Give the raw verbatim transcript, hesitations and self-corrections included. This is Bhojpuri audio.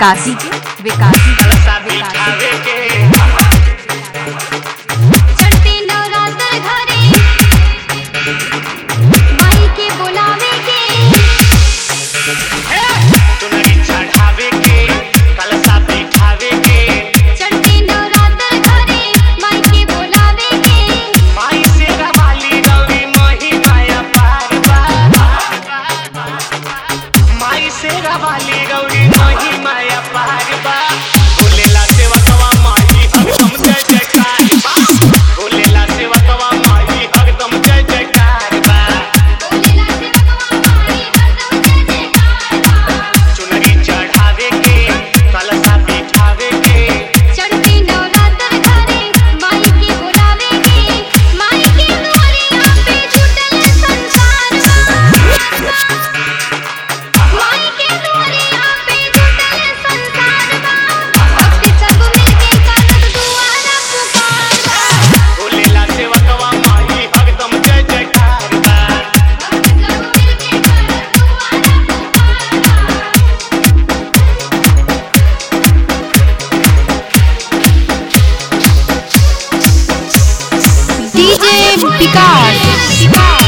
विकास विकास चढ़ते नवरात्र घरे माई के बुलावे के चढ़ते नवरात्र घरे माई के बुलावे के माई से रवाली गौरी मोही माया पार बा बोलेला सेवकवा माई हरदम जय जयकार बा बोलेला सेवकवा माई हरदम जय जयकार बा बोलेला सेवकवा माई हरदम जय जयकार बा चुनरी चढ़ावे के कलशा बिठावे के चढ़ते नवरात्र घरे माई के बुलावे के माई के दुआरिया पे जुटल संसार बा माई के दुआरिया पे जुटल संसार बा भक्त सब मिलके करत दुआरा पुकार बा बोलेला सेवकवा माई हरदम जय जयकार बा भक्त सब मिलके करत दुआरा पुकार बा डीजे विकास।